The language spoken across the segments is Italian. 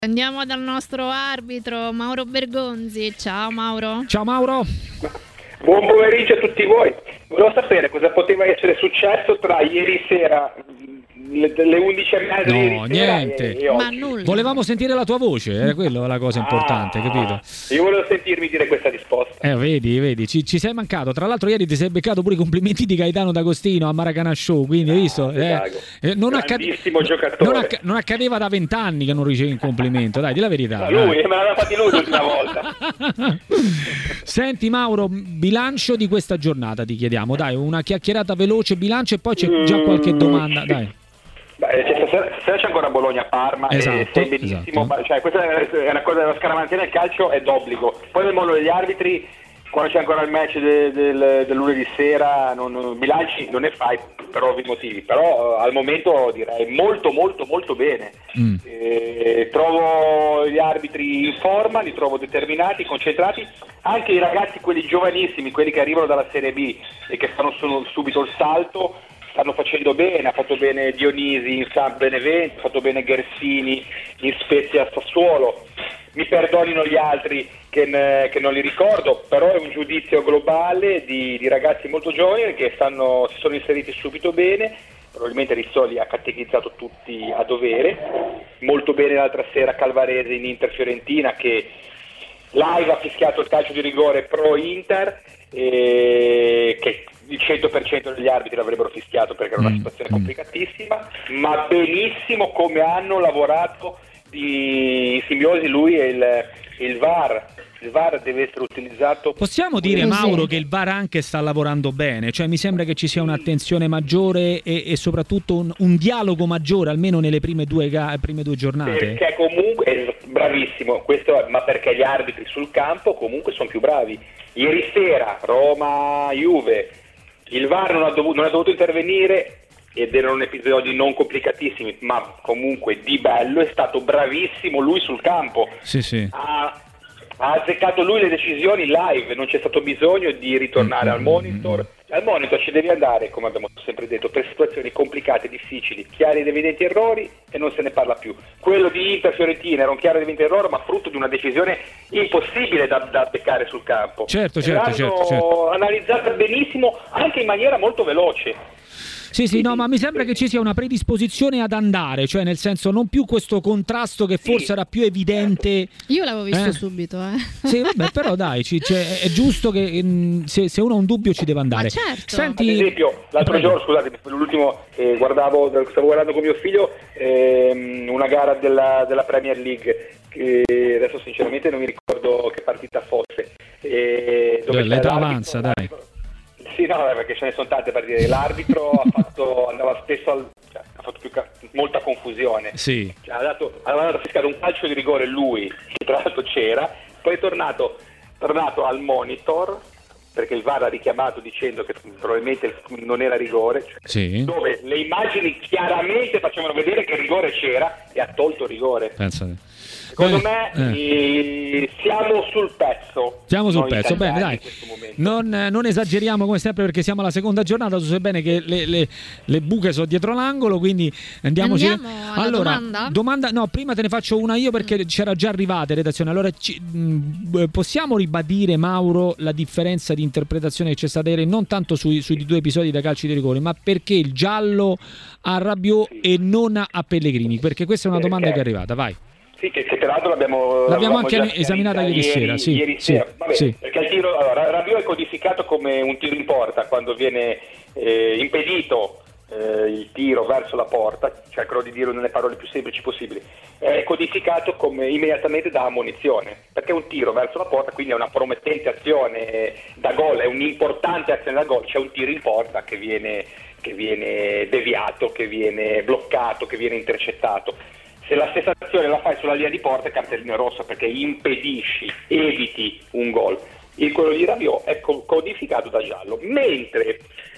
Andiamo dal nostro arbitro Mauro Bergonzi. Ciao Mauro. Ciao Mauro. Buon pomeriggio a tutti voi. Volevo sapere cosa poteva essere successo tra ieri sera, le 11:30 di ieri sera niente. e oggi. Ma nulla. Volevamo sentire la tua voce, era quello la cosa importante, capito? Io volevo sentirmi dire questa risposta. Vedi, ci sei mancato. Tra l'altro ieri ti sei beccato pure i complimenti di Gaetano D'Agostino a Maracanã Show, quindi hai visto? Grandissimo giocatore. Non accadeva da 20 anni che non ricevi un complimento, dai, di la verità. Lui, me l'aveva fatti lui l'ultima volta. Senti Mauro, bilancio di questa giornata ti chiediamo, dai, una chiacchierata veloce, bilancio e poi c'è già qualche domanda, dai. Stasera c'è ancora Bologna-Parma, esatto, sei benissimo, esatto. Cioè, questa è una cosa, la scaramanzia nel calcio è d'obbligo. Poi nel mondo degli arbitri, quando c'è ancora il match del lunedì sera, bilanci non ne fai per ovvi motivi, però al momento direi molto molto molto bene. Trovo gli arbitri in forma, li trovo determinati, concentrati, anche i ragazzi, quelli giovanissimi, quelli che arrivano dalla Serie B e che fanno subito il salto, stanno facendo bene. Ha fatto bene Dionisi in San Benevento, ha fatto bene Gersini in Spezia Sassuolo. Mi perdonino gli altri che non li ricordo, però è un giudizio globale di ragazzi molto giovani che si sono inseriti subito bene. Probabilmente Rizzoli ha catechizzato tutti a dovere. Molto bene l'altra sera Calvarese in Inter Fiorentina, che live ha fischiato il calcio di rigore pro Inter, che il 100% degli arbitri l'avrebbero fischiato perché era una situazione complicatissima, ma benissimo come hanno lavorato di simbiosi lui e il VAR. Il VAR deve essere utilizzato. Possiamo dire, Mauro, che il VAR anche sta lavorando bene? Cioè mi sembra che ci sia un'attenzione maggiore e soprattutto un dialogo maggiore, almeno nelle prime due giornate. Perché comunque è bravissimo, ma perché gli arbitri sul campo comunque sono più bravi. Ieri sera Roma-Juve, il VAR non ha dovuto intervenire ed erano episodi non complicatissimi, ma comunque di bello. È stato bravissimo lui sul campo. Sì. Ha azzeccato lui le decisioni live, non c'è stato bisogno di ritornare al monitor. Al monitor ci devi andare, come abbiamo sempre detto, per situazioni complicate, difficili, chiari ed evidenti errori, e non se ne parla più. Quello di Inter Fiorentina era un chiaro ed evidente errore, ma frutto di una decisione impossibile da beccare sul campo. Certo. Analizzata benissimo, anche in maniera molto veloce. Sì, no, ma mi sembra che ci sia una predisposizione ad andare, cioè nel senso non più questo contrasto che forse era più evidente. Io l'avevo visto subito. Sì, vabbè, però dai, è giusto che se uno ha un dubbio ci deve andare. Ma certo. Senti, ad esempio, l'altro giorno, scusate, l'ultimo, stavo guardando con mio figlio una gara della Premier League, che adesso sinceramente non mi ricordo che partita fosse. L'età avanza, dai. Sì, no, perché ce ne sono tante partite. L'arbitro andava spesso ha fatto molta confusione. Sì. Cioè, aveva fischiato un calcio di rigore lui, che tra l'altro c'era, poi è tornato al monitor, perché il VAR ha richiamato dicendo che probabilmente non era rigore, sì, dove le immagini chiaramente facevano vedere che il rigore c'era e ha tolto il rigore. Pensate. Secondo me siamo sul pezzo. Bene, dai. Non esageriamo come sempre, perché siamo alla seconda giornata. Tu sai bene che le buche sono dietro l'angolo, quindi andiamoci. Allora, domanda. No, prima te ne faccio una io perché c'era già arrivata in redazione. Allora, possiamo ribadire, Mauro, la differenza di interpretazione che c'è stata ieri, non tanto sui due episodi da calci di rigore, ma perché il giallo a Rabiot e non a Pellegrini? Perché questa è una domanda che è arrivata, vai. Sì, che tra l'altro l'abbiamo anche esaminata ieri sera. Ieri sera. Vabbè, sì. Perché il tiro, Rabiot è codificato come un tiro in porta quando viene impedito il tiro verso la porta, cercherò di dirlo nelle parole più semplici possibili, è codificato come immediatamente da ammonizione, perché è un tiro verso la porta, quindi è una promettente azione da gol, è un'importante azione da gol. C'è un tiro in porta che viene deviato, che viene bloccato, che viene intercettato. Se la stessa azione la fai sulla linea di porta è cartellino rosso, perché impedisci, eviti un gol. Quello di Rabiot è codificato da giallo, mentre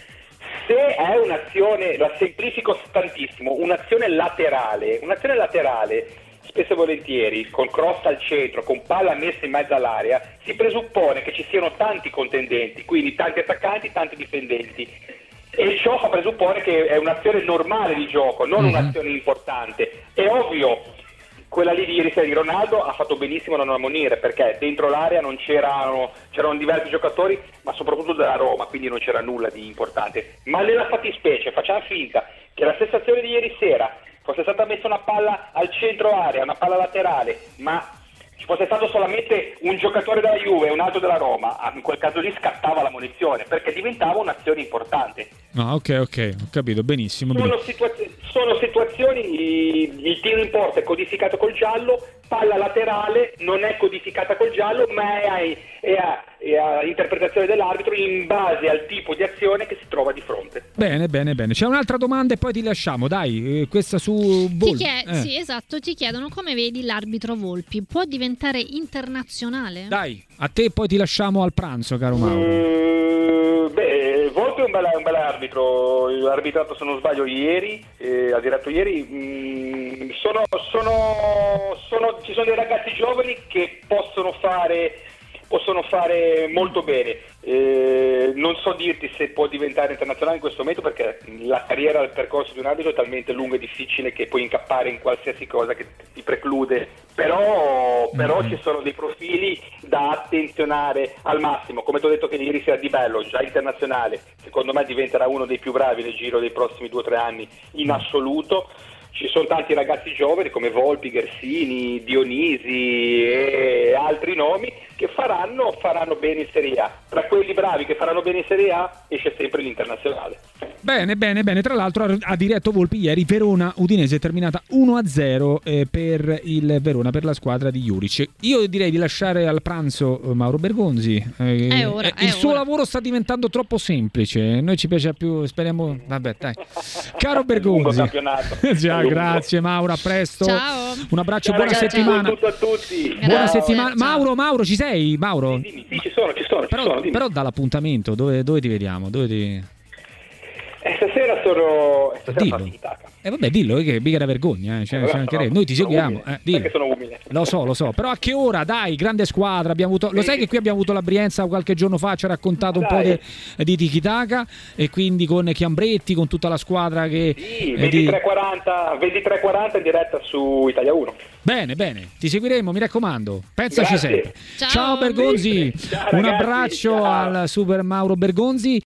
se è un'azione, la semplifico tantissimo, un'azione laterale spesso e volentieri con cross al centro, con palla messa in mezzo all'area, si presuppone che ci siano tanti contendenti, quindi tanti attaccanti, tanti difendenti. E ciò fa presupporre che è un'azione normale di gioco, non un'azione importante. È ovvio, quella lì di ieri sera di Ronaldo ha fatto benissimo a non ammonire, perché dentro l'area non c'erano diversi giocatori, ma soprattutto della Roma, quindi non c'era nulla di importante. Ma nella fattispecie facciamo finta che la stessa azione di ieri sera fosse stata messa una palla al centro area, una palla laterale, ma ci fosse stato solamente un giocatore della Juve e un altro della Roma, in quel caso lì scattava la munizione, perché diventava un'azione importante. No, ok, ho capito, benissimo. Sono situazioni, il tiro in porta è codificato col giallo, palla laterale non è codificata col giallo, ma è a interpretazione dell'arbitro in base al tipo di azione che si trova di fronte. Bene. C'è un'altra domanda e poi ti lasciamo, dai, questa su Volpi. Sì, esatto, ti chiedono come vedi l'arbitro Volpi, può diventare internazionale? Dai, a te poi ti lasciamo al pranzo, caro Mauro. Volpi è un bel arbitro, ha arbitrato se non sbaglio ieri, ha diretto ieri. Ci sono dei ragazzi giovani che possono fare molto bene. Non so dirti se può diventare internazionale in questo momento, perché la carriera, il percorso di un arbitro è talmente lungo e difficile che puoi incappare in qualsiasi cosa che ti preclude, però ci sono dei profili da attenzionare al massimo. Come ti ho detto che ieri sera Di Bello, già internazionale, secondo me diventerà uno dei più bravi nel giro dei prossimi 2 o 3 anni in assoluto. Ci sono tanti ragazzi giovani come Volpi, Gersini, Dionisi e altri nomi che faranno bene in Serie A. Tra quelli bravi che faranno bene in Serie A esce sempre l'internazionale. Bene. Tra l'altro ha diretto Volpi ieri Verona-Udinese, è terminata 1-0 per il Verona, per la squadra di Juric. Io direi di lasciare al pranzo Mauro Bergonzi. Il suo lavoro sta diventando troppo semplice. Noi ci piace più, speriamo. Vabbè, dai. Caro Bergonzi. Già, grazie Mauro, a presto. Ciao. Un abbraccio, ciao, buona ragazzi, settimana. tutto a tutti. Buona settimana. Ciao. Mauro, ci sei? Mauro? Sì, ci sono. Però dall'appuntamento, dove ti vediamo? Stasera sono Dillo. partita. Vabbè, dillo, che mica era vergogna, noi ti seguiamo. Perché sono umile. Lo so, però a che ora? Dai, grande squadra, abbiamo avuto. Lo sai che qui abbiamo avuto la Brienza qualche giorno fa, ci ha raccontato un po' di tiki-taka, e quindi con Chiambretti, con tutta la squadra che... Sì, 23:40 in diretta su Italia 1. Bene, ti seguiremo, mi raccomando, pensaci sempre. Ciao Bergonzi, Ciao, un ragazzi, abbraccio ciao. al Super Mauro Bergonzi.